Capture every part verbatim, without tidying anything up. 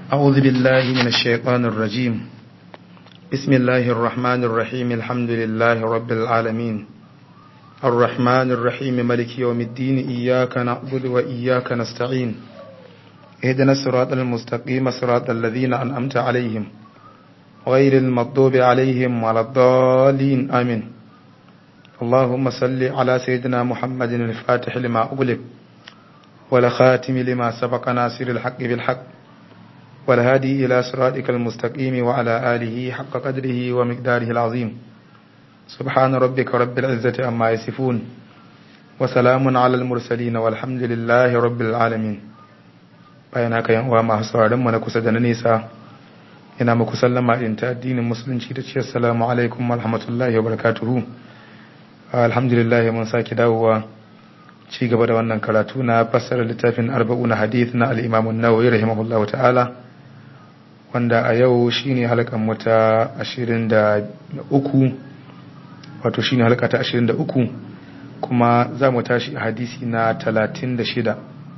أعوذ بالله من الشيطان الرجيم. بسم الله الرحمن الرحيم. الحمد لله رب العالمين الرحمن الرحيم ملك يوم الدين. إياك نعبد وإياك نستعين. اهدنا الصراط المستقيم صراط الذين أنعمت عليهم غير المغضوب عليهم ولا الضالين آمين. اللهم صل على سيدنا محمد الفاتح لما أغلق والخاتم لما سبق ناصر الحق بالحق والهادي إلى صراطك المستقيم وعلى آله حق قدره ومقداره العظيم. سبحان ربك رب العزة عما يصفون وسلام على المرسلين والحمد لله رب العالمين. bayan haka yan uwa masu sauraron mu na kusa da na nesa, ina muku sallama in ta addinin musulunci da ce assalamu alaikum wa rahmatullahi wa barakatuhu. Alhamdulillah mun saki dawowa ci gaba da wannan karatu na fassara littafin arba'una hadith na al-Imam an-Nawawi rahimahullahu ta'ala, wanda a yau shine halkan mu ta ashirin da uku, wato shine halka ta ashirin da uku, kuma za mu tashi a hadisi na talatin da shida,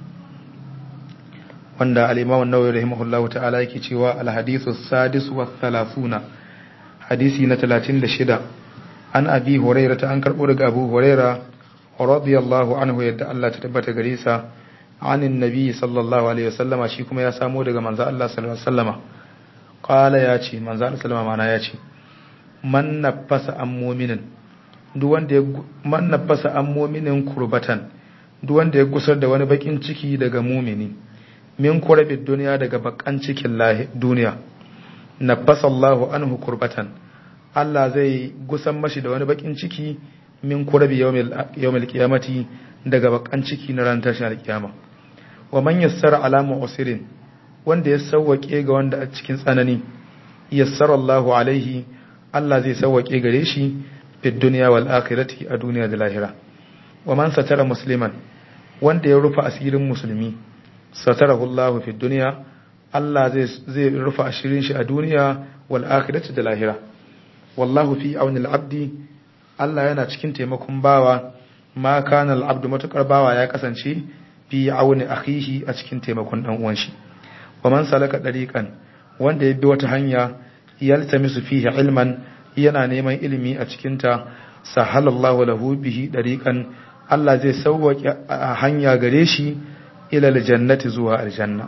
wanda al-Imam an-Nawawi rahimahullahu ta'ala yake cewa al-hadithu sadis wa thalathuna, hadisi na talatin da shida. An abi hurairah ta an karbo daga Abu Hurairah radiyallahu anhu, yadda Allah ta tabbata gare sa, anin nabi sallallahu alaihi wasallama, shi kuma ya samo daga manzo Allah sallallahu alaihi wasallama. Qala ya ce, manzo Allah sallama mana ya ce, man nafasa an mu'minin, duk wanda ya man nafasa an mu'minin kurbatan, duk wanda ya gusar da wani bakin ciki daga mu'mini, min kurabid duniya, daga bakan cikin duniya, nafasa Allahu anhu kurbatan, Allah zai gusan mashi da wani bakin ciki min kurabi yawmil qiyamati, daga bakan ciki na ran tashin alkiyama. Wa man yassara ala mu'sirin, wanda ya sawwake ga wanda a cikin tsanani, yassara Allahu alaihi, Allah zai sawwake gare shi fid dunya wal akhirati, a duniya da lahira. Wa man satara musliman, wanda ya rufa asirin musulmi, satarahu Allahu fid dunya, Allah zai zai rufa asirin shi a duniya wal akhirati da lahira. Wallahu fi auni al-abdi, Allah yana cikin taimakon bawa, ma kana al-abdu, matukar bawa ya kasance fi auni akhihi, a cikin taimakon dan uwan shi. Wa man salaka dariqan, wanda ya bi wata hanya, yaltamisu fihi ilman, yana neman ilimi a cikin ta, sahalallahu lahu bihi dariqan, Allah zai sauwake hanya gare shi ila aljannati, zuwa aljanna.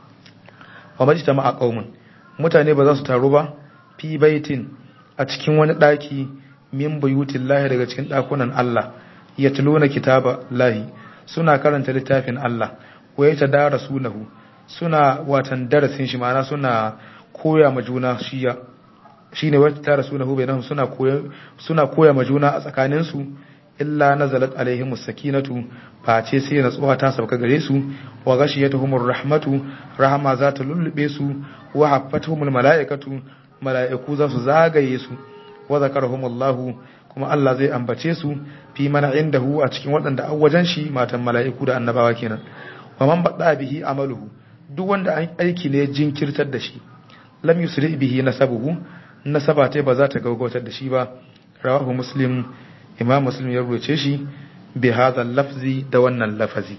Wa majtama'a qaumun, mutane ba za su taru ba, fi baitin, a cikin wani daki, min buyutillahi, daga cikin dakunan Allah, yatluna kitaba lahi, suna karanta littafin Allah, wa yatadarasunahu, suna watan darasin shi, ma'ana suna koya ma juna shiya shine wa yatadarasunahu bainahum, suna koya suna koya ma juna a tsakanin su, illa nazalat alaihimus sakinatu, face sai natsuwa ta sauka gare su, wa ghashiyatuhumur rahmatu, rahama za ta lullube su, wa haffatuhumul malaikatu, mala'iku za su zagaye su, wa zakarahumullahu, kuma Allah zai ambace su fi man indahu, a cikin waɗanda an wajen shi, matan mala'iku da annabawa kenan. Wa man bada bihi amaluhu, duk wanda an aiki ne jinkirtar da shi, lam yusri bihi nasabuhu, nasaba ta ba za ta gaugautar da shi ba. Rawahu Muslim, Imam Muslim ya rubuce shi bi hadha lafzi, da wannan lafazi.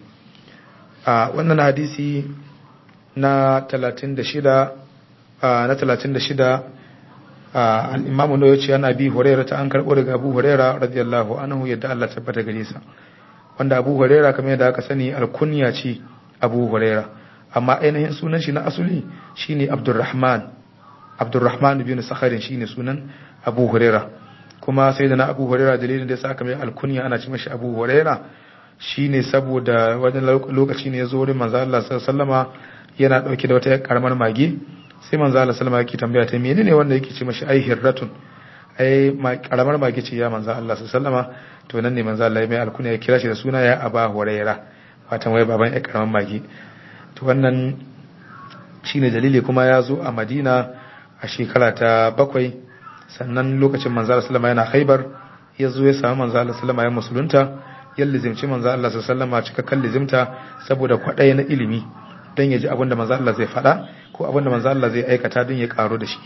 A wannan hadisi na talatin da shida, na talatin da shida, al-Imam an-Nawawi yace ana bi Hurairah ta an karbo daga Abu Hurairah radiyallahu anhu, yadda Allah tabbata gare sa, wanda Abu Hurairah kamar yadda aka sani al-kunya ce Abu Hurairah, amma ainihin sunan shi na asuli shine Abdurrahman Abdurrahman bin Sakharin, shine sunan Abu Hurairah. Kuma sai da na Abu Hurairah, dalilin da yasa aka mai al-kunya ana ce mashi Abu Hurairah shine saboda wajen lokaci ne ya zo wurin manzo Allah sallallahu alaihi wasallama, yana dauke da wata karamar mage, sai manzo Allah sallama yake tambaya ta menene wanda yake ce mashi ai hirratun, ai karamar mage ce ya manzo Allah sallama. To nan ne manzo Allah ya mai alkunya, ya kira shi da suna ya Aba Huraira, watan wai baban ai karamar mage. To wannan shine dalili. Kuma ya zo a Madina a shekara ta bakwai, sannan lokacin manzo Allah sallama yana Khaibar, ya zo ya samu manzo Allah sallama ya musulunta, ya lizimci manzo Allah sallama cikakken lizimta, saboda kwadaye na ilimi, don ya ji abin da manzo Allah zai faɗa, ko abinda manzo Allah zai aikata don ya karo da shi.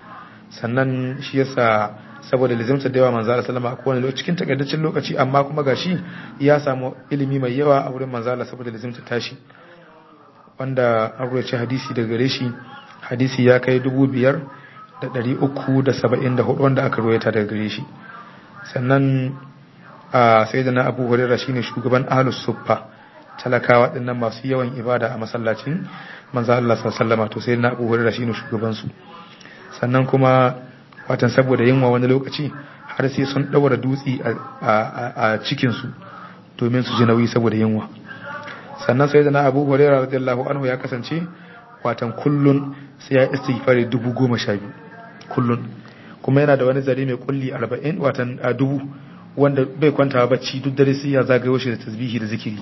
Sannan shi yasa saboda lizimta da yawa manzo Allah sallama a kowane lokaci, cikin takaitaccen lokaci, amma kuma gashi ya samu ilimi mai yawa a wurin manzo Allah saboda lizimta tashi. wanda an roce hadisi daga gare shi hadisi ya kai dubu biyar da ɗari uku da saba'in da hudu wanda aka ruwaita daga gare shi. Sannan a sayyidina Abu Hurairah shine shugaban ahlus suffa, talakawa dinnan masu yawan ibada a masallacin manzo Allah sallallahu alaihi wasallam, to sayyidina Abu Hurairah shine shugaban su. Sannan kuma watan saboda yinwa wani lokaci har sai sun daura dutsi a cikin su domin su ji nauyi saboda yinwa. Sannan sayyidina Abu Hurairah radiyallahu anhu ya kasance watan kullun sai ya istighfari dubu goma sha biyu kullun, kuma yana da wani zare mai kulli arba'in watan a dubu wanda bai kwanta bacci duk dare sai ya zagayo shi da tasbihi da zikiri,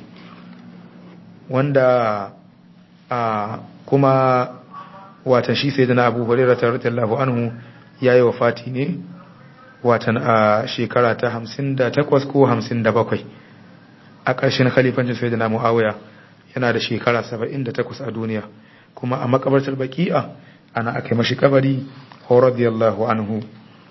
wanda a kuma watan shi sayyidina Abu Hurairah radiyallahu anhu yayi wafati ne watan a shekara ta hamsin da takwas ko hamsin da bakwai a ƙarshen khalifancin sayyidina Muawiya, yana da shekara saba'in da takwas a duniya, kuma a makabartar Baqi'a ana aka mashi kabari radiyallahu anhu.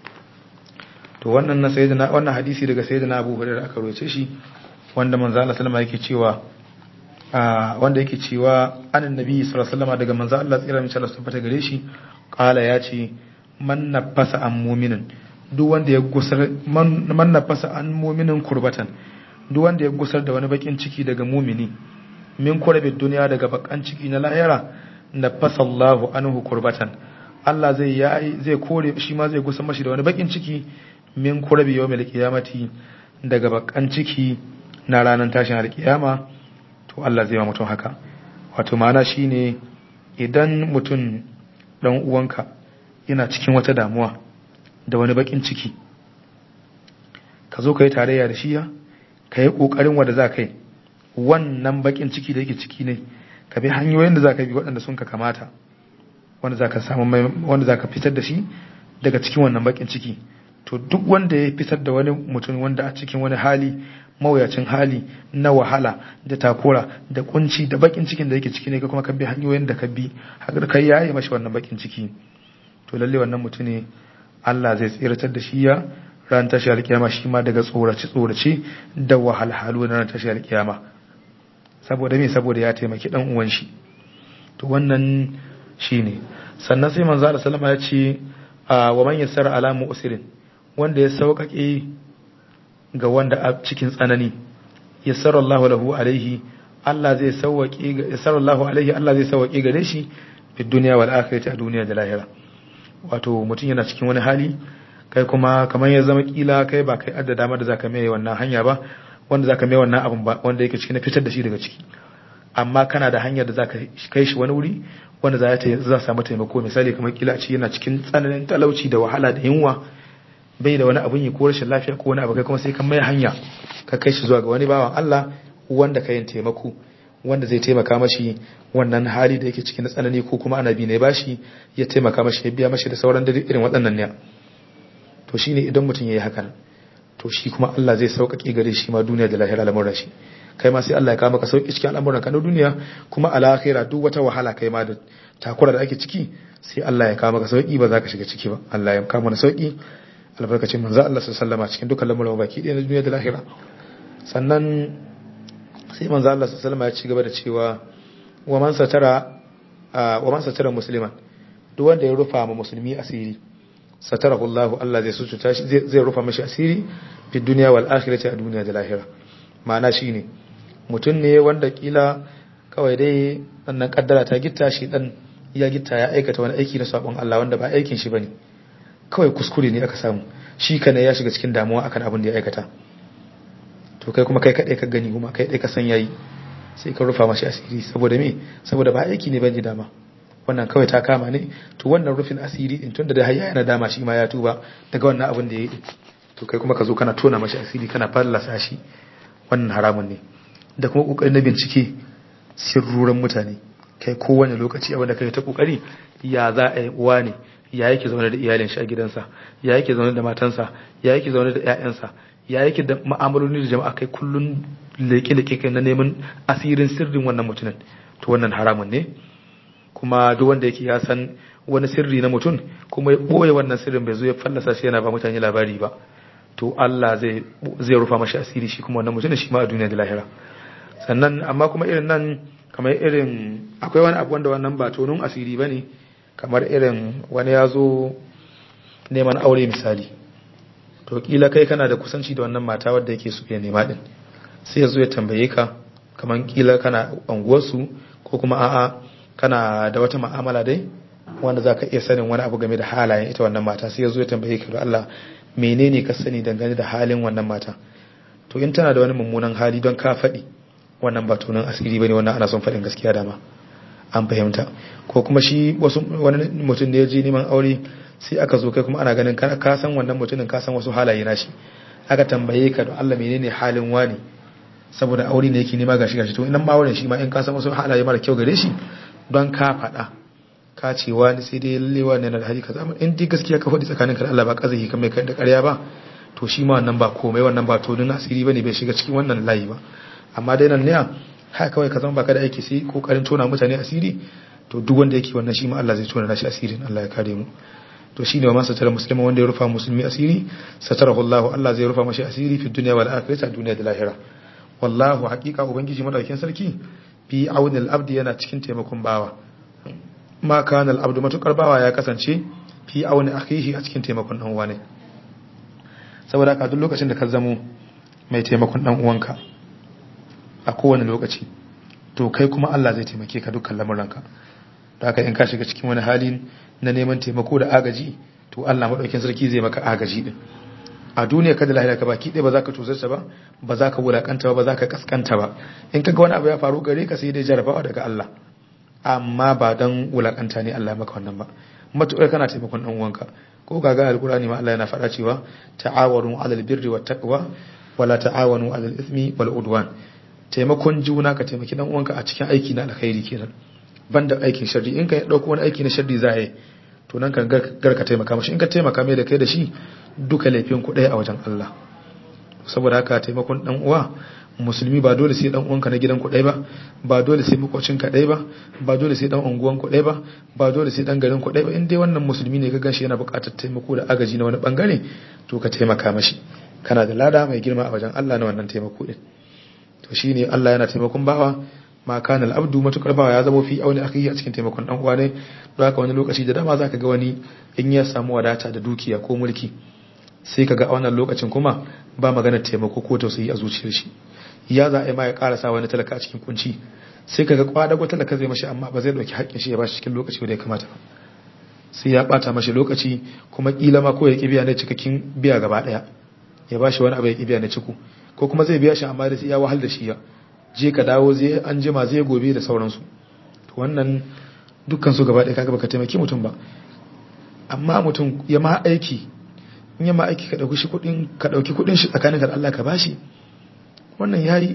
To wannan na sayyidina wannan hadisi daga sayyidina Abu Hurairah aka roce shi, wanda manzo Allah sallama yake cewa a wanda yake cewa annabi sallallahu alaihi wasallam daga manzo Allah tsira min Allah tabbata gare shi kala ya ce man nafasa an mu'minin, duk wanda ya gusar man nafasa an mu'minin kurbatan, duk wanda ya gusar da wani bakin ciki daga mu'mini min kurabin duniya daga bakan ciki na lahira, nafasa Allahu anhu kurbatan, Allah zai yayi zai kore shi ma zai gusar mashi da wani bakin ciki min kurabi yawmil qiyamati daga bakan ciki na ranar tashin alkiyama. To Allah zai ma mutum haka, wato ma'ana shine idan mutum dan uwanka yana cikin wata damuwa da wani bakin ciki, ka zo ka yi tarayya da shi ya ka yi kokarin wanda za ka yi wannan bakin ciki da yake ciki ne, ka bi hanyoyin da za ka bi waɗanda sun ka kamata, wanda za ka samu wanda za ka fitar da shi daga cikin wannan bakin ciki. To duk wanda ya fitar da wani mutum wanda a cikin wani hali mawuyacin hali na wahala da takura da kunci da bakin cikin da yake ciki ne, ka kuma ka bi hanyoyin da ka bi har kai yayi mashi wannan bakin ciki, to lalle wannan mutum ne Allah zai tsiratar da shi ya ran tashi alkiyama, shi ma daga tsorace tsorace da wahalhalu na ran tashi alkiyama. Saboda me? Saboda ya taimaki dan uwan shi. To wannan shine. Sannan sai manzo Allah sallama ya ce wa man yassara ala mu'sirin, wanda ya sauƙaƙe ga wanda a cikin tsanani, yassarallahu lahu alaihi, Allah zai sauƙaƙe ga yassarallahu alaihi, Allah zai sauƙaƙe gare shi fi dunya wal akhirati, a duniya da lahira. Wato mutum yana cikin wani hali, kai kuma kamar ya zama kila kai ba kai adda dama da zaka mai wannan hanya ba, wanda zaka mai wannan abun ba, wanda yake cikin fitar da shi daga ciki, amma kana da hanyar da zaka kai shi wani wuri wanda za ta za samu taimako. Misali kamar kila a ce yana cikin tsananin talauci da wahala da yunwa, bai da wani abun yi ko rashin lafiya ko wani abu, kai kuma sai kan mai hanya ka kai shi zuwa ga wani bawan Allah wanda ka yin taimako, wanda zai taimaka mashi wannan hali da yake cikin tsanani, ko kuma annabi ne bashi ya taimaka mashi ya biya mashi da sauran da irin waɗannan ne. To shine idan mutum yayi hakan, to shi kuma Allah zai sauƙaƙe gare shi ma duniya da lahira lamuran shi, kai ma sai Allah ya kawo maka sauƙi cikin al'amuran ka na duniya, kuma a lahira duk wata wahala kai ma da takura da ake ciki sai Allah ya kawo maka sauƙi, ba za ka shiga ciki ba. Allah ya kawo mana sauƙi albarkacin manzo Allah sallallahu alaihi wasallam cikin dukkan lamuran baki ɗaya na duniya da lahira. Sannan sai manzo Allah sallallahu alaihi wasallam ya ci gaba da cewa wa man satara wa man satara musliman, duk wanda ya rufa ma musulmi asiri, satarahu Allah, Allah zai sututa shi, zai rufa mashi asiri fi dunya wal akhirati, a duniya da lahira. Ma'ana shine mutum ne wanda kila kawai dai wannan kaddara ta gitta shi, dan ya gitta ya aikata wani aiki na sabon Allah wanda ba aikin shi bane, kawai kuskure ne aka samu, shi kana ya shiga cikin damuwa akan abin da ya aikata. To kai kuma kai kadai ka gani, kuma kai kadai ka san yayi, sai ka rufa mashi asiri. Saboda me? Saboda ba aiki ne bane dama, wannan kawai ta kama ne. To wannan rufin asiri din tunda da hayya yana dama, shi ma ya tuba daga wannan abin da ya yi, to kai kuma ka zo kana tona mashi asiri, kana fallasa shi, wannan haramun ne. Da kuma kokarin na bincike sirruran mutane, kai kowane lokaci abin da kai ta kokari ya za a yi uwa ne, ya yake zaune da iyalin shi a gidansa, ya yake zaune da matansa, ya yake zaune da ƴaƴansa, ya yake da mu'amaloli da jama'a, kai kullun leke-leke kai na neman asirin sirrin wannan mutumin. To wannan haramun ne. Kuma duk wanda yake ya san wani sirri na mutum kuma ya boye wannan sirrin, bai zo ya fallasa shi yana ba mutane labari ba, to Allah zai zai rufa mashi asiri shi kuma wannan mutum shi ma a duniya da lahira. Sannan amma kuma irin nan kamar irin akwai wani abu wanda wannan ba tonun asiri bane, kamar irin wani ya zo neman aure misali, to kila kai kana da kusanci da wannan mata wadda yake so ya nema din, sai ya zo ya tambaye ka, kamar kila kana unguwarsu ko kuma a'a kana da wata mu'amala dai wanda zaka iya sanin wani abu game da halayen ita wannan mata, sai ya zo ya tambaye ka da Allah menene ka sani dangane da halin wannan mata. To in tana da wani mummunan hali don ka faɗi, wannan ba tunan asiri bane, wannan ana son faɗin gaskiya dama, an fahimta. Ko kuma shi wasu wani mutum da ya je neman aure sai aka zo kai kuma ana ganin ka san wannan mutumin, ka san wasu halaye na shi, aka tambaye ka da Allah menene halin wani saboda aure ne yake nema gashi gashi, to idan ma wurin shi ma in ka san wasu halaye mara kyau gare shi don ka faɗa ka ce wani sai dai lalle wani yana da hali kaza, in dai gaskiya ka faɗi tsakaninka da Allah ba kazahi kan mai kai da ƙarya ba, to shi ma wannan ba komai, wannan ba to dun asiri bane, bai shiga cikin wannan layi ba. Amma dai nan ne haka kawai ka zama baka da aiki sai kokarin tona mutane asiri, to duk wanda yake wannan shi ma Allah zai tona nashi asirin, Allah ya kare mu. To shine wa man satara muslima, wanda ya rufa musulmi asiri satarahu Allah, Allah zai rufa mashi asiri fi dunya wal akhirati, duniya da lahira. Wallahu haqiqa ubangiji madaukakin sarki fi aunil abdi, yana cikin taimakon bawa. Ma kana al abdu, matukar bawa ya kasance fi auni akhihi, a cikin taimakon dan uwa ne. Saboda haka duk lokacin da ka zamo mai taimakon dan uwanka a kowane lokaci, to kai kuma Allah zai taimake ka dukkan lamuranka. Da haka in ka shiga cikin wani hali na neman taimako da agaji, to Allah madaukakin sarki zai maka agaji din a duniya kada lahira ka baki ɗaya, ba za ka tuzarta ba, ba za ka wulakanta ba, ba za ka kaskanta ba. In kaga wani abu ya faru gare ka sai dai jarabawa daga Allah, amma ba dan wulakanta ne Allah maka wannan ba. Matuƙar kana taimakon dan uwanka, ko kaga alqur'ani ma Allah yana faɗa cewa ta'awanu 'alal birri wat taqwa wala ta'awanu 'alal ithmi wal udwan. Taimakon juna, ka taimaki dan uwanka a cikin aiki na alkhairi kenan, banda aikin sharri. In ka dauko wani aiki na sharri za yi, to nan kan gar ka taimaka mashi. In ka taimaka mai da kai da shi duka laifin ku ɗaya a wajen Allah. Saboda haka taimakon dan uwa musulmi ba dole sai dan uwanka na gidan ku ɗaya ba, ba dole sai makocin ka ɗaya ba, ba dole sai dan unguwan ku ɗaya ba, ba dole sai dan garin ku ɗaya ba. In dai wannan musulmi ne ka ganshi yana buƙatar taimako da agaji na wani bangare, to ka taimaka mashi, kana da lada mai girma a wajen Allah na wannan taimako din. To shine Allah yana taimakon bawa, ma kana al-abdu, matukar bawa ya zama fi auni akhihi, a cikin taimakon dan uwa ne. Don haka wani lokaci da dama zaka ga wani in ya samu wadata da dukiya ko mulki, sai kaga a wannan lokacin kuma ba maganar taimako ko tausayi a zuciyar shi. Ya za a yi ma ya karasa wani talaka a cikin kunci, sai kaga kwadago talaka zai mashi, amma ba zai dauki haƙƙin shi ya bashi cikin lokaci da ya kamata ba, sai ya bata mashi lokaci, kuma kila ma ko ya kibiya ne cikakken biya gaba daya, ya bashi wani abu ya kibiya ne ciku, ko kuma zai biya shi amma da sai ya wahal da shi, ya je ka dawo, zai an jima, zai gobe da sauransu. To wannan dukkan su gaba daya kaga baka taimaki mutum ba. Amma mutum ya ma aiki, in ya ma aiki ka dauki shi kudin, ka dauki kudin shi tsakaninka da Allah ka bashi, wannan yayi.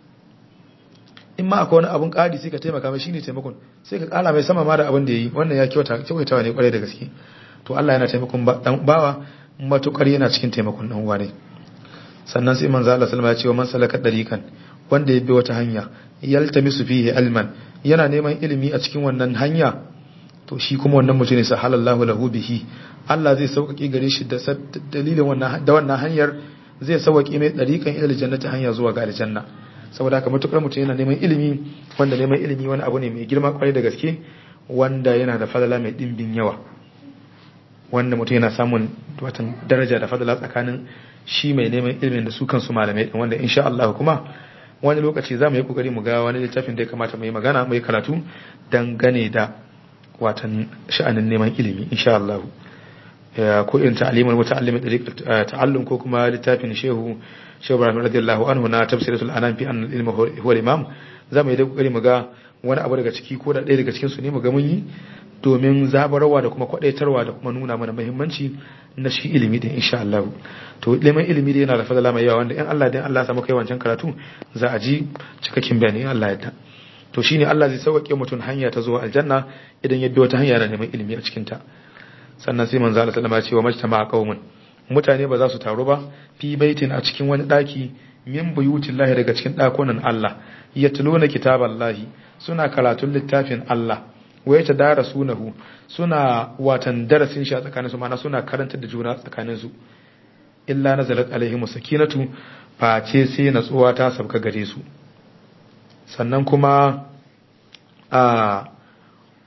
In ma akwai wani abun kadi sai ka taimaka mai, shine taimakon, sai ka kara mai sama ma da abin da yayi, wannan ya kyauta kyautawa ne kwarai da gaske. To Allah yana taimakon dan bawa matukar yana cikin taimakon dan uwa ne. Sannan sai manzo Allah sallallahu alaihi wasallam ya ce wa man salaka dariqan, wanda ya bi wata hanya, yaltamisu fihi ilman, yana neman ilimi a cikin wannan hanya, to shi kuma wannan mutum ne sahalallahu lahu bihi, Allah zai sauƙaƙe gare shi da dalilin wannan, da wannan hanyar zai sauƙaƙe mai dariqan ila jannati, hanya zuwa ga aljanna. Saboda haka matukar mutum yana neman ilimi, wanda neman ilimi wani abu ne mai girma kwarai da gaske, wanda yana da fadala mai dimbin yawa, wanda mutum yana samun watan daraja da fadala tsakanin shi mai neman ilimin da su kansu malamai din, wanda insha Allah kuma wani lokaci za mu yi kokari mu ga wani littafin da ya kamata mu yi magana, mu yi karatu dangane da watan sha'anin neman ilimi insha Allah, ko irin ta'alimul muta'allim da ta'allum, ko kuma littafin shehu shehu Ibrahim radiyallahu anhu na tafsiratul anam fi an al-ilm huwa al-imam. Za mu yi da kokari mu ga wani abu daga ciki, ko da ɗaya daga cikin su ne mu ga mun yi, domin zabarwa da kuma kwadaitarwa da kuma nuna mana muhimmanci na shi ilimi din insha Allah. To neman ilimi da yana da fadala mai yawa, wanda in Allah dan Allah ya samu kai wancan karatu za a ji cikakken bayani in Allah ya yarda. To shine Allah zai sauke mutum hanya ta zuwa aljanna idan ya bi wata hanya na neman ilimi a cikin ta. Sannan sai manzo Allah sallama ya ce wa majtama'a qaumun, mutane ba za su taru ba fi baitin, a cikin wani daki, min buyutillahi, daga cikin dakunan Allah, yatluna kitaballahi, suna karatun littafin Allah, wa yatadarasunahu, suna watan darasin shi a tsakanin su, mana suna karantar da juna tsakanin su, illa nazalat alaihim sakinatu, face sai natsuwa ta sauka gare su. Sannan kuma a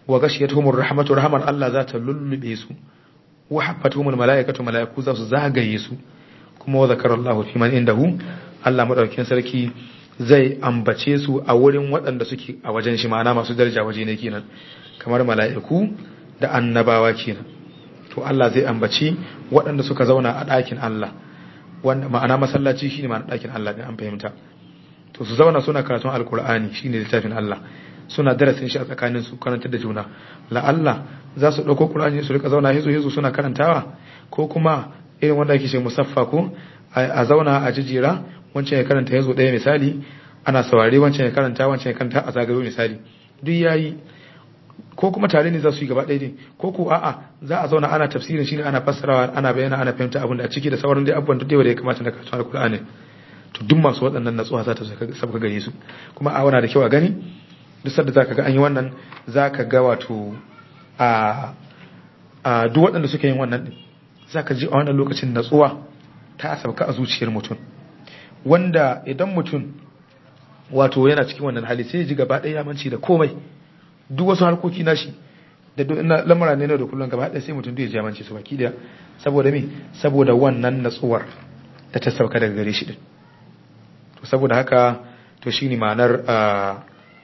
wa ghashiyatuhumur rahmatu rahman Allah za ta lullube su wa haffatuhumul malaikatu malaiku za su zagaye su kuma wa zakarallahu fi man indahu Allah madaukakin sarki zai ambace su a wurin waɗanda suke a wajen shi ma'ana masu daraja waje ne kenan kamar mala'iku da annabawa kenan to Allah zai ambaci waɗanda suka zauna a ɗakin Allah wanda ma'ana masallaci shine ma'ana ɗakin Allah ne an fahimta to su zauna suna karatun alkur'ani shine littafin Allah suna darasin shi a tsakanin su karantar da juna la Allah za su dauko qur'ani su rika zauna hizo hizo suna karantawa ko kuma irin wanda ake ce musaffa ko a zauna a jijira wancan ya karanta hizo daya misali ana saurare wancan ya karanta wancan ya karanta a zagayo misali duk yayi ko kuma tare ne za su yi gaba ɗaya ne ko ko a'a za a zauna ana tafsirin shine ana fassarawa ana bayyana ana fahimta abin da a ciki da sauran dai abubuwan da ya kamata na karatun alkur'ani to duk masu waɗannan natsuwa za ta sabka gare su kuma a wana da kyau a gani duk sadda zaka ga an yi wannan zaka ga wato a a duk waɗanda suke yin wannan din zaka ji a wannan lokacin natsuwa ta sabka a zuciyar mutum wanda idan mutum wato yana cikin wannan hali sai ya ji gaba ɗaya ya manci da komai duk wasu harkoki nashi da lamura ne da kullum gaba ɗaya sai mutum da ya ji manci su baki daya saboda me saboda wannan natsuwar da ta sauka daga gare shi din to saboda haka to shine ma'anar a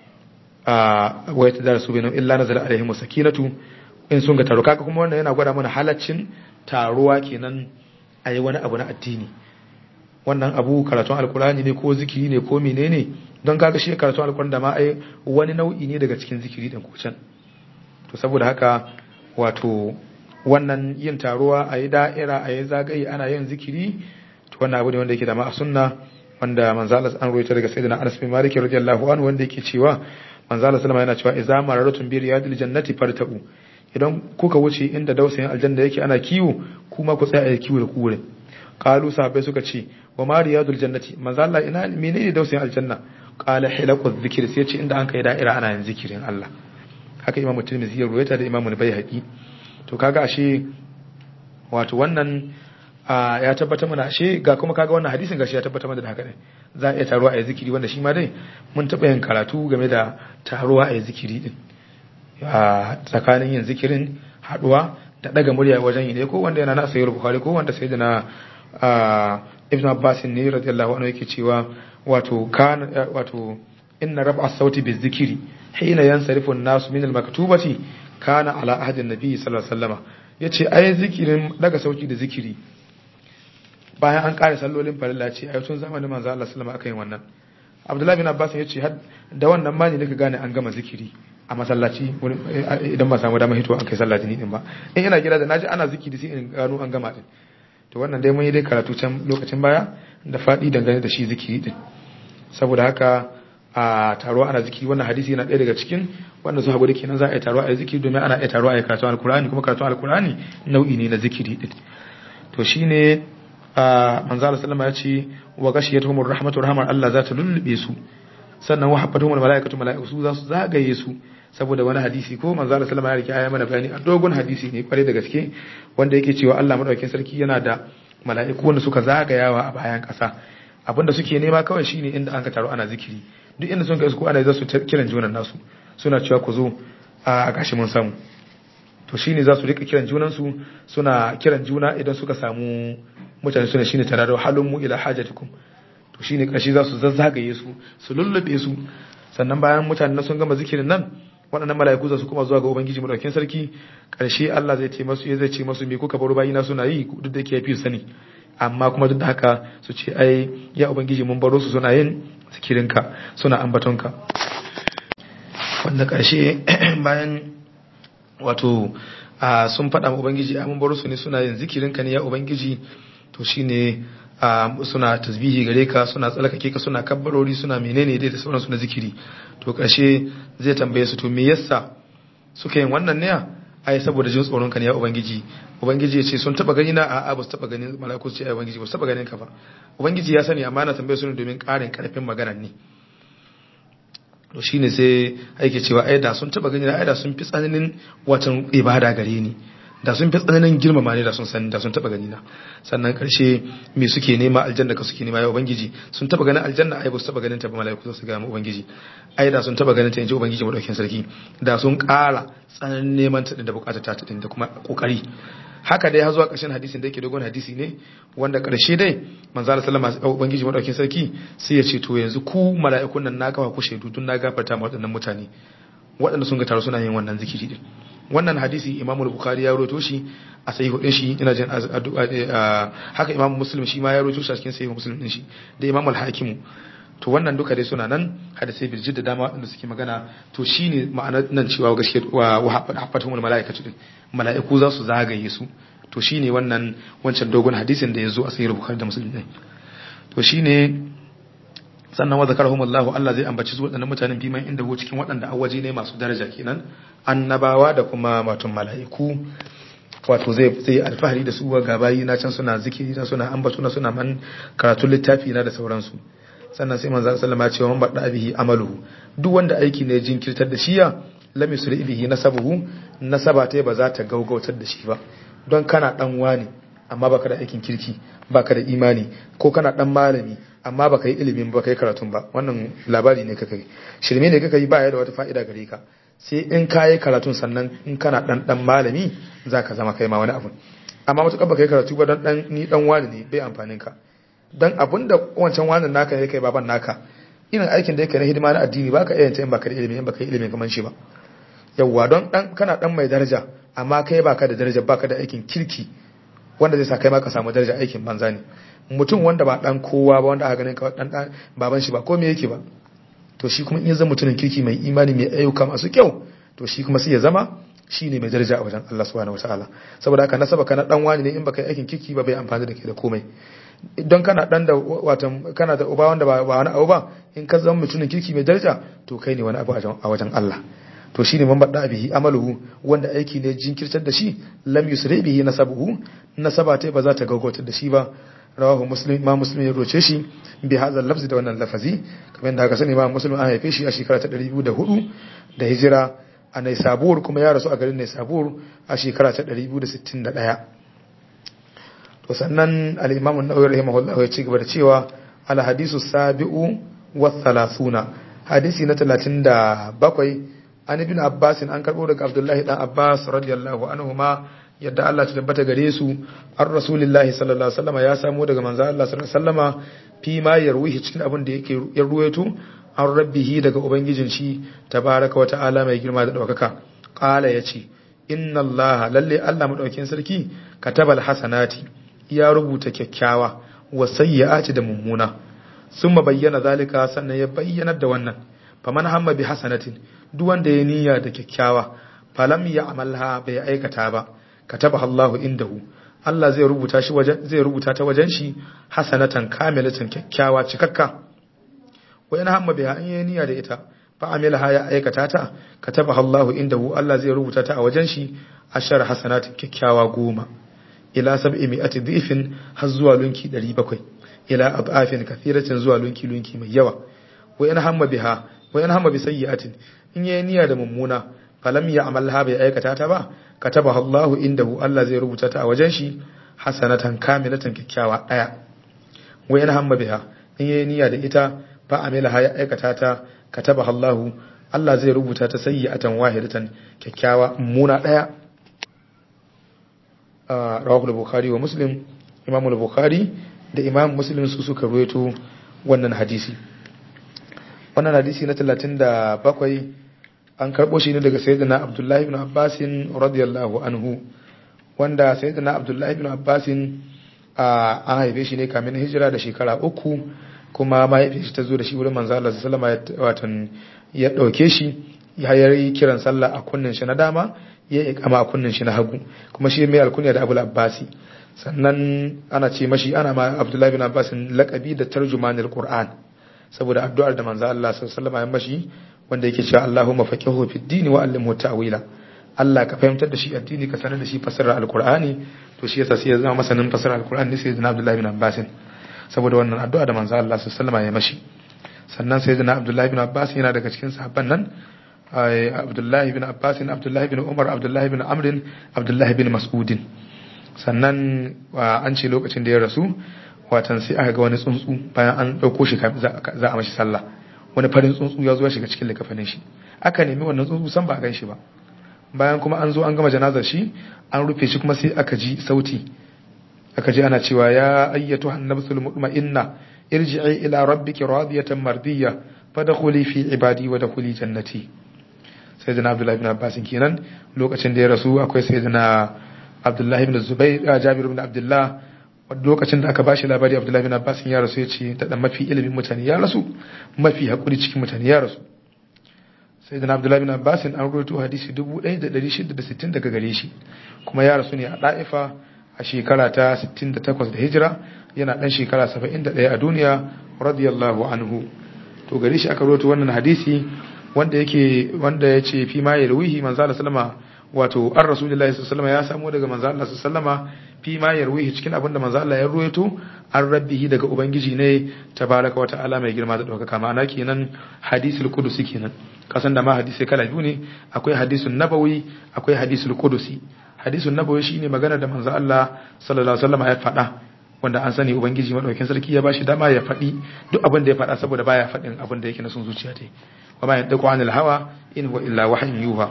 a wa yatadarasu bainahum illa nazala alaihim sakinatu in sun ga taro kaga kuma wannan yana gwada mana halaccin taruwa kenan ayi wani abu na addini wannan abu karatun alkurani ne ko zikiri ne ko menene don kaga shi karatun alkurani da ma ai wani nau'i ne daga cikin zikiri din kucan to saboda haka wato wannan yin taruwa ayi da'ira ayi zagaye ana yin zikiri to wannan abu ne wanda yake da ma sunna wanda manzo Allah an ruwaita daga sayyidina Anas bin Malik radiyallahu anhu wanda yake cewa manzo Allah sallama yana cewa idza mararatum bi riyadil jannati fartaqu idan kuka wuce inda dausayin aljanna yake ana kiwo kuma ku tsaya a kiwo da kuwurin qalu sahabbai suka ce wa ma riyadul jannati manzo Allah ina menene dausayin aljanna qala hilaqu dhikr sai ce inda an kai da'ira ana yin zikirin Allah haka imamu Tirmidhi ya ruwaita da imamu Bayhaqi to kaga ashe wato wannan ya tabbata mana ashe ga kuma kaga wannan hadisin gashi ya tabbata mana da haka ne za a iya taruwa a yi zikiri wanda shi ma dai mun taɓa yin karatu game da taruwa a yi zikiri din tsakanin yin zikirin haɗuwa da ɗaga murya wajen yi ne ko wanda yana na sayyid bukhari ko wanda sai da na ibn abbas ne radiyallahu anhu yake cewa wato kan wato inna rab'a sauti bizikri hina yansarifu an-nasu min al-maktubati kana ala ahdi an-nabi sallallahu alaihi wasallam yace ai zikirin daga sauki da zikiri bayan an kare sallolin farilla ce ai tun zamanin manzo Allah sallallahu alaihi wasallam aka yi wannan Abdullahi bin Abbas yace har da wannan mani nika gane an gama zikiri a masallaci idan ba samu dama hito an kai sallaci ni din ba in ina gida da naji ana zikiri sai in gano an gama din to wannan dai mun yi dai karatu can lokacin baya da fadi dangane da shi zikiri din saboda haka a taro ana zikiri wannan hadisi yana ɗaya daga cikin wanda su hagu da kenan za a yi taro a yi zikiri domin ana iya taro a yi karatun alkurani kuma karatun alkurani nau'i ne na zikiri din to shine manzo Allah sallama ya ce wa gashiyatuhumur rahmatu rahmar Allah za ta lullube su sannan wa habbatuhumul malaikatu malaiku su za su zagaye su saboda wani hadisi ko manzo Allah sallama ya rike ayi mana bayani a dogon hadisi ne kware da gaske wanda yake cewa Allah madaukakin sarki yana da malaiku wanda suka zagayawa a bayan kasa abinda suke nema kawai shine inda an ka taro ana zikiri duk inda sun kai su ko ana za su kiran junan nasu suna cewa ku zo a gashi mun samu to shine za su rika kiran junan su suna kiran juna idan suka samu mutane suna shine tararo halun mu ila hajatikum to shine kashi za su zazzagaye su su lullube su sannan bayan mutane sun gama zikirin nan waɗannan mala'iku za su kuma zuwa ga ubangiji madaukakin sarki karshe Allah zai ce masu zai ce masu me kuka baro bayina suna yi duk da yake yafi sani amma kuma duk da haka su ce ai ya ubangiji mun baro su suna yin zikirinka suna ambatonka wanda karshe bayan wato sun faɗa ma ubangiji mun baro su ne suna yin zikirinka ne ya ubangiji to shine suna tasbihi gare ka suna tsalkake ka suna kabbarori suna menene dai da sauransu na zikiri to karshe zai tambaye su to me yasa suka yin wannan ne ai saboda jin tsoron ka ne ya ubangiji ubangiji ya ce sun taba gani na a'a ba su taba ganin mala'iku su ce ai ubangiji ba su taba ganin ka ba ubangiji ya sani amma na tambaye su ne domin karin karfin maganar ne to shine sai aike cewa ai da sun taba gani na ai da sun fi tsananin watan ibada gare ni da sun fi tsananin girmama ne da sun sani da sun taba gani na sannan karshe me suke nema aljanna ka suke nema ya ubangiji sun taba ganin aljanna ai ba su taba ganin ta ba malaiku su ga mu ubangiji ai da sun taba ganin ta inji ubangiji madaukakin sarki da sun ƙara tsananin neman ta da bukatar ta ta da kuma kokari haka dai har zuwa ƙarshen hadisin da yake dogon hadisi ne wanda ƙarshe dai manzo Allah sallama ubangiji madaukakin sarki sai ya ce to yanzu ku mala'ikun nan na kafa ku shaidu dun na gafarta ma waɗannan mutane waɗanda sun ga tare suna yin wannan zikiri din wannan hadisi Imam Bukhari ya rawaito shi a sahihu din shi ina jin haka Imam Muslim shi ma ya rawaito shi a cikin sahihu Muslim din shi da Imam Al-Hakim to wannan duka dai suna nan hadisai bil jidda dama wanda suke magana to shine ma'anar nan cewa gaskiya wa hafatul malaikatu din mala'iku za su zagaye su to shine wannan wancan dogon hadisin da yazo a sahih Bukhari da Muslim din to shine sannan wa zakarahumullahu Allah zai ambaci su waɗannan mutanen fi man inda cikin waɗanda a waje ne masu daraja kenan annabawa da kuma matun mala'iku wato zai zai alfahari da su ga bayi na can suna zikiri na suna ambato na suna man karatun littafi na da sauransu sannan sai manzo sallama ya ce man badda bihi amaluhu duk wanda aiki ne jinkirtar da shi ya lam yusri bihi nasabuhu nasaba ta ba za ta gaugautar da shi ba don kana dan wani amma baka da aikin kirki baka da imani ko kana dan malami amma baka yi ilimin baka yi karatun ba wannan labari ne kaka yi shirme ne kaka yi ba ya da wata fa'ida gare ka sai in ka yi karatun sannan in kana dan dan malami zaka zama kai ma wani abu amma mutukar baka yi karatu ba dan dan ni dan wani ne bai amfanin ka dan abinda wancan wani naka yake baban naka irin aikin da yake na hidima na addini baka iya yin baka da ilimi in baka yi ilimin kaman shi ba yawwa don dan kana dan mai daraja amma kai baka da daraja baka da aikin kirki wanda zai sa kai ma ka samu daraja aikin banza ne mutum wanda ba dan kowa ba wanda aka ganin ka dan dan baban shi ba ko me yake ba to shi kuma in ya zama mutumin kirki mai imani mai ayyuka masu kyau to shi kuma sai ya zama shine mai daraja a wajen Allah subhanahu wataala saboda haka nasaba kana dan wani ne in baka yi aikin kirki ba bai amfani da kai da komai don kana dan da watan kana da uba wanda ba wani abu ba in ka zama mutumin kirki mai daraja to kai ne wani abu a wajen Allah to shine man badda bihi amaluhu wanda aiki ne jinkirtar da shi lam yusri bihi nasabuhu nasaba ta ba za ta gaugautar da shi ba rawahu muslim ma muslim ya roce shi bi hadha lafzi da wannan lafazi kamar da aka sani ma muslim an haife shi a shekara ta ɗari biyu da hudu da hijira a Naisabur kuma ya rasu a garin Naisabur a shekara ta ɗari biyu da sittin da ɗaya to sannan al-imam an-nawawi rahimahullah ya ci gaba da cewa al-hadisu sabi'u wa thalathuna hadisi na talatin da bakwai an ibn abbas an karbo daga abdullahi dan abbas radiyallahu anhuma yadda Allah ta tabbata gare su ar rasulillahi sallallahu alaihi wasallam ya samu daga manzo Allah sallallahu alaihi wasallama fi ma yarwihi cikin abin da yake ya ruwaito an rabbihi daga ubangijin shi tabaraka wa ta'ala mai girma da daukaka qala yace inna Allah lalle Allah madaukin sarki katabal hasanati ya rubuta kyakkyawa wa sayyi'ati da mummuna summa bayyana zalika sannan ya bayyana da wannan faman hamma bi hasanatin duk wanda ya niyya da kyakkyawa falam ya'malha bai aikata ba katabaha Allahu indahu Allah zai rubuta shi wajen zai rubuta ta wajen shi hasanatan kamilatan kyakkyawa cikakka wa in hamma biha an yi niyya da ita fa amilha ya aikata ta katabaha Allahu indahu Allah zai rubuta ta a wajen shi ashar hasanatin kyakkyawa goma ila sab'i mi'ati dhifin har zuwa lunki ɗari bakwai ila adafin kathiratin zuwa lunki lunki mai yawa wa in hamma biha wa in hamma bi sayyi'atin in yayi niyya da mummuna falam ya'malha bai aikata ta ba katabaha Allahu indahu Allah zai rubuta ta a wajen shi hasanatan kamilatan kikkiawa daya wa in hamma biha in yayi niyya da ita fa amilaha ya aikata ta katabaha Allahu Allah zai rubuta ta sayyi'atan wahidatan kikkiawa mummuna daya rawahu al-bukhari wa muslim imam al-bukhari da imam muslim su suka ruwaito wannan hadisi wannan hadisi na talatin da bakwai an karbo shi ne daga sayyidina abdullahi ibn abbas radiyallahu anhu wanda sayyidina abdullahi ibn abbas an haife shi ne kamin hijira da shekara uku kuma mahaifiyar shi ta zo da shi wurin manzo Allah sallallahu alaihi wasallam watan ya dauke shi ya yi kiran sallah a kunnin shi na dama ya ikama a kunnin shi na hagu kuma shi mai alkunya da abul abbasi sannan ana ce mashi ana ma abdullahi ibn abbas laqabi da tarjumanul qur'an saboda addu'ar da manzo Allah sallallahu alaihi wasallam ya mashi wanda yake cewa Allahumma faqihu fid din wa allimhu ta'wila Allah ka fahimtar da shi addini ka sanar da shi fassarar alqur'ani to shi yasa sai ya zama masanin fassarar alqur'ani sai da Abdullah ibn Abbas saboda wannan addu'a da manzo Allah sallallahu alaihi wasallam ya mashi sannan sai da Abdullah ibn Abbas yana daga cikin sahabban nan Abdullahi bin Abbas Abdullahi bin Umar Abdullahi bin Amr Abdullahi bin Mas'ud sannan an ce lokacin da ya rasu watan sai aka ga wani tsuntsu bayan an dauko shi za a mashi sallah wani farin tsuntsu ya zo ya shiga cikin likafanin shi aka nemi wannan tsuntsu san ba a gan shi ba bayan kuma an zo an gama janazar shi an rufe shi kuma sai aka ji sauti aka ji ana cewa ya ayyatu an-nafsul mutma'inna irji'i ila rabbiki radiyatan mardiyya fadkhuli fi ibadi wa dakhuli jannati sayyidina abdullahi ibn abbas kenan lokacin da ya rasu akwai sayyidina abdullahi ibn zubair jabir ibn abdullah lokacin da aka bashi labari abdullahi ibn abbas ya rasu yace ta dan mafi ilimin mutane ya rasu mafi hakuri cikin mutane ya rasu sayyidina abdullahi ibn abbas an rawaito hadisi dubu ɗaya da ɗari shida da sittin daga gare shi kuma ya rasu ne a Daifa a shekara ta sittin da takwas da hijira yana dan shekara saba'in da ɗaya a duniya radiyallahu anhu to gare shi aka rawaito wannan hadisi wanda yake wanda yace fi ma yarwihi manzo Allah sallama wato an rasulullahi sallallahu alaihi wasallam ya samu daga manzo Allah sallallahu alaihi wasallama fi ma yarwihi cikin abinda manzo Allah ya ruwaito an rabbihi daga ubangiji ne tabaraka wa ta'ala mai girma da daukaka ma'ana kenan hadisul qudusi kenan kasan da ma hadisi kala biyu ne akwai hadisun nabawi akwai hadisul qudusi hadisun nabawi shine magana da manzo Allah sallallahu alaihi wasallam ya faɗa wanda an sani ubangiji madaukakin sarki ya bashi dama ya faɗi duk abin da ya faɗa saboda baya faɗin abin da yake na sun zuciya ta wa ma yadqu anil hawa in huwa illa wahyun yuha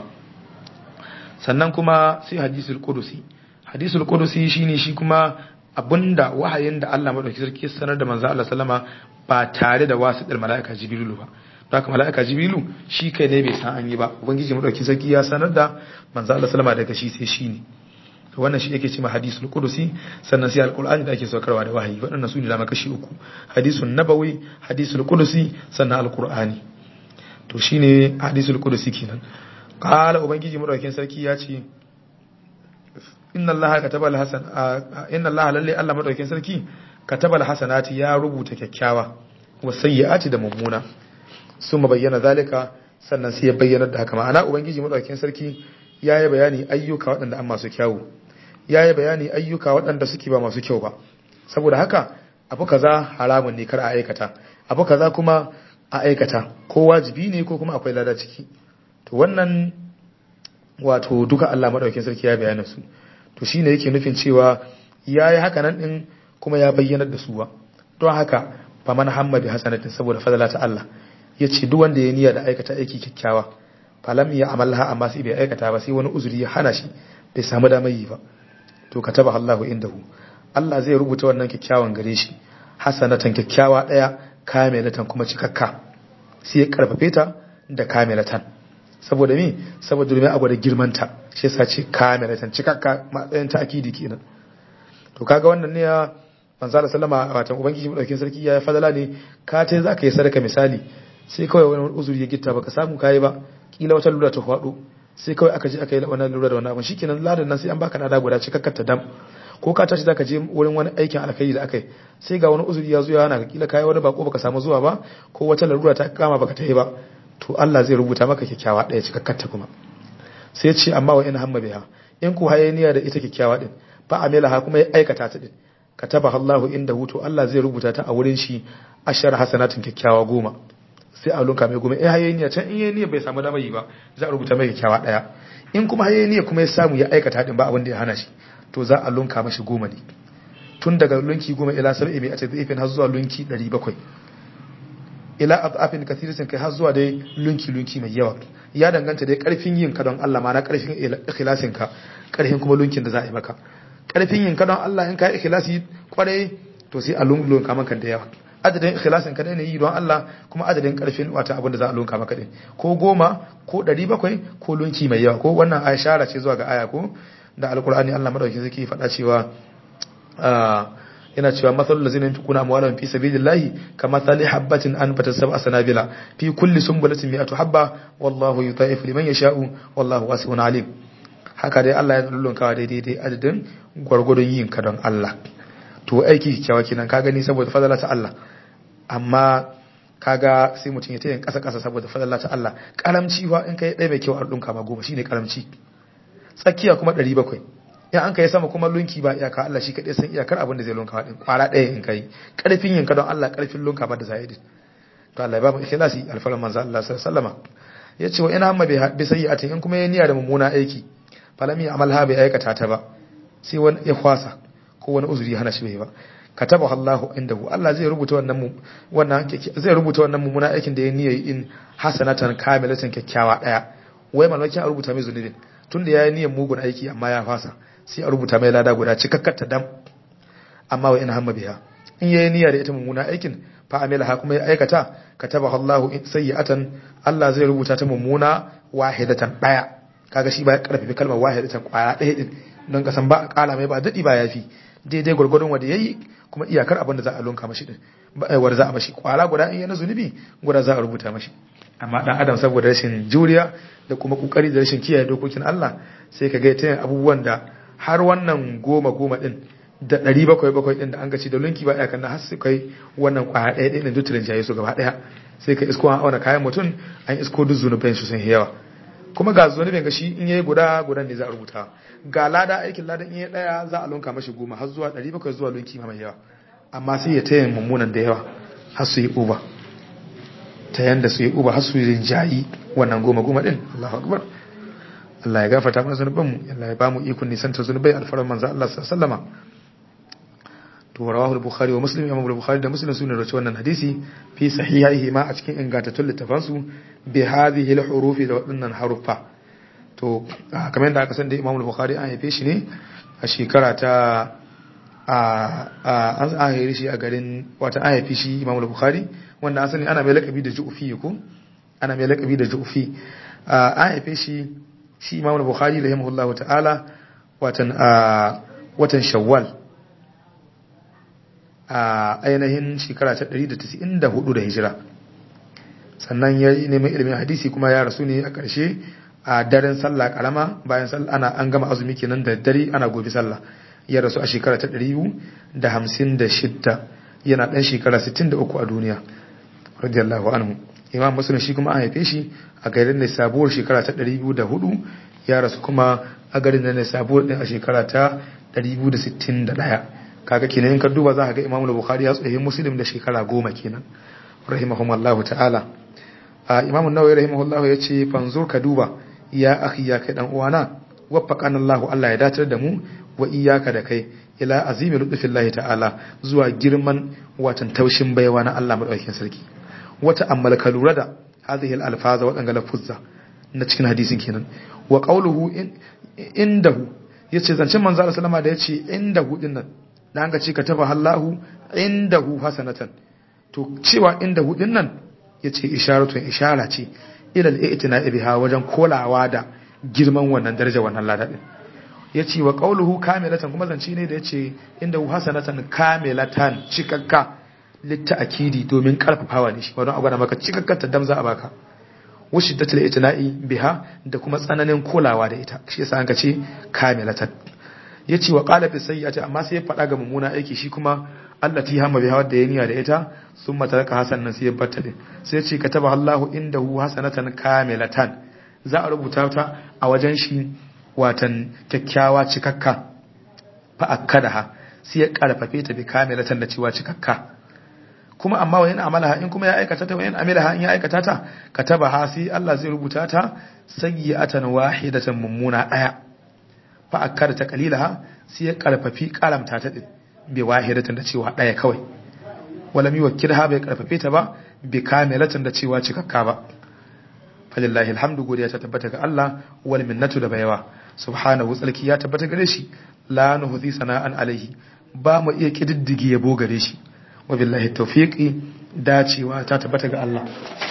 sannan kuma sai hadisul qudusi hadisul qudusi shine shi kuma abinda wahayin da Allah madaukakin sarki ya sanar da manzo Allah sallama ba tare da wasitar malaika jibrilu ba don haka malaika jibrilu shi kai ne bai san an yi ba ubangiji madaukakin sarki ya sanar da manzo Allah sallama daga shi sai shi ne to wannan shi yake cewa hadisul qudusi sannan sai alqur'ani da ake saukarwa da wahayi waɗannan su ne da makashi uku hadisun nabawi hadisul qudusi sannan alqur'ani to shine hadisul qudusi kenan qala ubangiji madaukakin sarki ya ce inna allaha kataba alhasan inna allaha lalle Allah madaukakin sarki kataba alhasanati ya rubuta kyakkyawa wa sayyiati da mummuna suma bayyana zalika sannan sai ya bayyana da haka ma'ana ubangiji madaukakin sarki yayi bayani ayyuka waɗanda an masu kyawu yayi bayani ayyuka waɗanda suke ba masu kyau ba saboda haka abu kaza haramun ne kar a aikata abu kaza kuma a aikata ko wajibi ne ko kuma akwai lada ciki to wannan wato duka Allah madaukakin sarki ya bayyana su to shine yake nufin cewa yayi haka nan din kuma ya bayyana da su ba don haka fa man hamma bi hasanatin saboda fadala ta Allah yace duk wanda ya niyya da aikata aiki kyakkyawa falam ya amalha amma sai bai aikata ba sai wani uzuri ya hana shi bai samu damar yi ba to kataba Allahu indahu Allah zai rubuta wannan kyakkyawan gare shi hasanatan kyakkyawa daya kamilatan kuma cikakka sai ya karfafe ta da kamilatan saboda me saboda domin a gwada girmanta shi yasa ce kamilatan cikakka matsayin ta akidi kenan to kaga wannan ne ya manzo Allah sallama watan ubangiji madaukakin sarki ya fadala ne ka tai zaka yi sadaka misali sai kawai wani uzuri ya gitta baka samu kai ba kila wata lura ta kwado sai kawai aka je aka yi wannan lura da wannan abin shikenan ladan nan sai an baka nada guda cikakkar ta dam ko ka tashi zaka je wurin wani aikin alkhairi da akai sai ga wani uzuri ya zo ya hana kila kai wani bako baka samu zuwa ba ko wata larura ta kama baka tafi ba to Allah zai rubuta maka kyakkyawa daya cikakkar ta kuma sai ya ce amma wa in hamma biha in ku haye niyya da ita kyakkyawa din fa amilaha kuma ya aikata ta din katabaha Allahu indahu to Allah zai rubuta ta a wurin shi ashar hasanatin kyakkyawa goma sai a lunka mai goma eh haye niyya can in yayi niyya bai samu damar yi ba za a rubuta mai kyakkyawa daya in kuma haye niyya kuma ya samu ya aikata din ba abin da ya hana shi to za a lunka mashi goma ne tun daga lunki goma ila sab'i mai ata dhifin har zuwa lunki ɗari bakwai ila afafin kathiratin kai har zuwa dai lunki lunki mai yawa ya danganta dai karfin yin ka don Allah ma na karfin ikhlasin ka karfin kuma lunkin da za a yi maka karfin yin ka don Allah in ka yi ikhlasi kwarai to sai a lunka maka da yawa adadin ikhlasin ka ne yi don Allah kuma adadin karfin wata abin da za a lunka maka din ko goma ko ɗari bakwai ko lunki mai yawa ko wannan ayashara ce zuwa ga aya ko da alkur'ani Allah madauki zai faɗa cewa yana cewa masalul ladzina yunfiquna amwalahum fi sabilillahi kamathali habatin anbatat sab'a sanabila fi kulli sunbulatin mi'atu habba wallahu yudha'ifu liman yasha'u wallahu wasi'un alim haka dai Allah ya lullunka daidai dai adadin gwargwadon yin ka don Allah to aiki kyawa kenan ka gani saboda fadala ta Allah amma kaga sai mutum ya tayin kasa kasa saboda fadala ta Allah karamci wa in kai dai mai kyau a dunka ma goma shine karamci tsakiya kuma ɗari bakwai in an kai sama kuma lunki ba iyaka Allah shi kaɗai san iyakar abin da zai lunka waɗin ƙwara ɗaya in kai ƙarfin yinka don Allah ƙarfin lunka ba da zahidi to Allah ya ba mu ikhlasi alfaran manzo Allah sallallahu alaihi wasallama yace wa ina hamma bi sayyi'atin in kuma ya niyya da mummuna aiki falami amalha bai aikata ta ba sai wani ya kwasa ko wani uzuri hana shi bai ba kataba Allahu indahu Allah zai rubuta wannan wannan zai rubuta wannan mummuna aikin da ya niyya in hasanatan kamilatan kyakkyawa daya wai malaki a rubuta mai zunubin tunda ya yi niyyar mugun aiki amma ya fasa sai a rubuta mai lada guda cikakkar ta dam amma wa in hamma biha in yayi niyya da ita mummuna aikin fa amilaha kuma ya aikata katabahu Allahu sayyi'atan Allah zai rubuta ta mummuna wahidatan daya kaga shi ba ya karfafi kalmar wahidatan kwaya daya din don kasan ba kala mai ba dadi ba yafi daidai gurgurdun wanda yayi kuma iyakar abin da za a lonka mashi din ba ai war za a mashi kwala guda in yana zunubi guda za a rubuta mashi amma dan adam saboda rashin juriya da kuma kokari da rashin kiyaye dokokin Allah sai kaga ya tayin abubuwan da har wannan goma goma din da ɗari bakwai bakwai ɗin da an gaci da lunki ba ɗaya har su kai wannan ƙwaya ɗaya ɗin da dutulin jaye su gaba ɗaya sai ka isko an auna kayan mutum an isko duk zunubin su sun yawa kuma ga zunubin ga shi in yayi guda gudan ne za a rubuta ga lada aikin ladan in yayi ɗaya za a lunka mashi goma har zuwa ɗari bakwai zuwa lunki mai yawa amma sai ya taya mummunan da yawa har su yi uba ta yanda su yi uba har su yi rinjayi wannan goma goma ɗin Allahu akbar Allah ya gafarta mana zunubanmu Allah ya ba mu ikon nisantar zunubai alfarar manzo Allah sallallahu alaihi wasallama to rawahu al-bukhari wa muslim imam al-bukhari da muslim sunan rawaito wannan hadisi fi sahihihi ma a cikin ingantattun littafansu bi hadhihi al-huruf da wadannan harufa to kamar yadda aka san da imam al-bukhari an haife shi ne a shekara ta a an haife shi a garin wata an haife shi imam al-bukhari wanda an sani ana mai lakabi da ju'fi ko ana mai lakabi da ju'fi an haife shi shi imam al-bukhari rahimahullahu ta'ala watan watan shawwal a ainihin shekara ta ɗari da tis'in da hudu da hijira sannan ya yi neman ilimin hadisi kuma ya rasu ne a ƙarshe a daren sallah karama bayan sallah ana an gama azumi kenan da dare ana gobe sallah ya rasu a shekara ta ɗari biyu da hamsin da shidda yana ɗan shekara sittin da uku a duniya radiyallahu anhu imam muslim shi kuma an haife shi a garin ne sabuwar shekara ta ɗari biyu da hudu ya rasu kuma a garin ne sabuwar ɗin a shekara ta ɗari biyu da sittin da ɗaya kaga kenan in ka duba za ka ga Imam Bukhari ya tsohe Muslim da shekara goma kenan rahimahumullahu ta'ala Imam an-Nawawi rahimahullahu yace fanzur ka duba ya akhi ya kai dan uwana waffaqana Allah Allah ya datar da mu wa iyyaka da kai ila azimi lutfillahi ta'ala zuwa girman watan taushin baiwa na Allah madaukakin sarki wata ammal ka lura da hadhihi al-alfaza wadanga lafuzza na cikin hadisin kenan wa qawluhu indahu yace zancen manzo Allah sallama da yace indahu dinnan dan ga ce kataba Allahu indahu hasanatan to cewa indahu din nan yace isharatu ishara ce ila al-i'tina'i biha wajen kolawa da girman wannan daraja wannan lada din yace wa qawluhu kamilatan kuma zance ne da yace indahu hasanatan kamilatan cikakka litta'kidi domin karfafawa ne shi wannan agwada maka cikakkar ta damza a baka washiddatul i'tina'i biha da kuma tsananin kolawa da ita shi yasa an ga ce kamilatan ya ce wa ƙala fi sayyati amma sai ya faɗa ga mummuna aiki shi kuma allati hamma biha wadda ya niyya da ita sun mataraka hasan nan sai ya batta din sai ya ce kataba Allahu indahu hasanatan kamilatan za a rubuta ta a wajen shi watan kyakkyawa cikakka fa akkadaha sai ya karfafe ta bi kamilatan da cewa cikakka kuma amma wa in amalaha in kuma ya aikata ta wa in amilaha in ya aikata ta katabaha sai Allah zai rubuta ta sayyi'atan wahidatan mummuna daya fa'akar ta kalilaha sai ya karfafi karamta ta din bi wahidatan da cewa daya kawai walam yuwakkilha bai karfafe ta ba bi kamilatan da cewa cikakka ba falillahi alhamdu godiya ta tabbata ga Allah wal minnatu da bayawa subhanahu tsalki ya tabbata gare shi la nuhzi sana'an alaihi ba mu iya kididdige yabo gare shi wa billahi tawfiqi dacewa ta tabbata ga Allah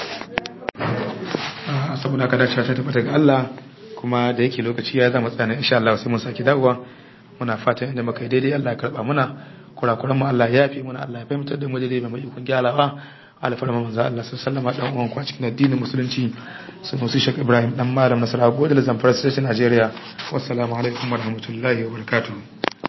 saboda ka dacewa ta tabbata ga Allah kuma da yake lokaci ya zama tsana insha Allah sai mun saki dawowa muna fatan inda muka yi daidai Allah ya karba muna kurakuran mu Allah ya yafi muna Allah ya fahimtar da mu daidai mai ikon gyarawa alfarma manzo Allah sallallahu alaihi wasallam dan uwan ku a cikin addinin musulunci sunan su Sheikh Ibrahim dan malam Nasara Godal Zamfara State Nigeria wassalamu alaikum warahmatullahi wabarakatuh